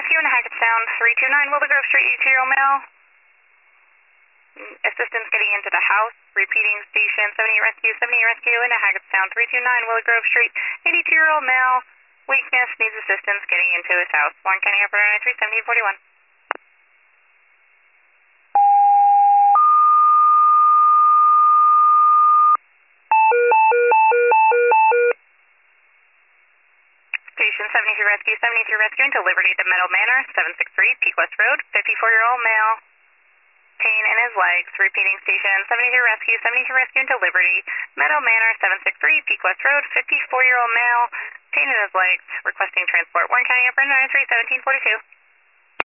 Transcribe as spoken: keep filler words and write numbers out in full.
Rescue in Hackettstown, three two nine Willow Grove Street, eighty-two-year-old male. Assistance getting into the house. Repeating station, seventy-eight Rescue, seventy-eight Rescue into Hackettstown, three two nine Willow Grove Street, eighty-two-year-old male. Weakness, needs assistance getting into his house. Warren County Operator nine three seventeen forty-one. Station seventy-three Rescue, seventy-three Rescue into Liberty at Meadow Manor, seven six three Peak West Road, fifty-four-year-old male. Pain in his legs. Repeating station, seventy-three Rescue, seventy-three Rescue into Liberty, Meadow Manor, seven six three Peak West Road, fifty-four-year-old male. Pain in his legs. Requesting transport. Warren County Operator nine three seventeen forty-two.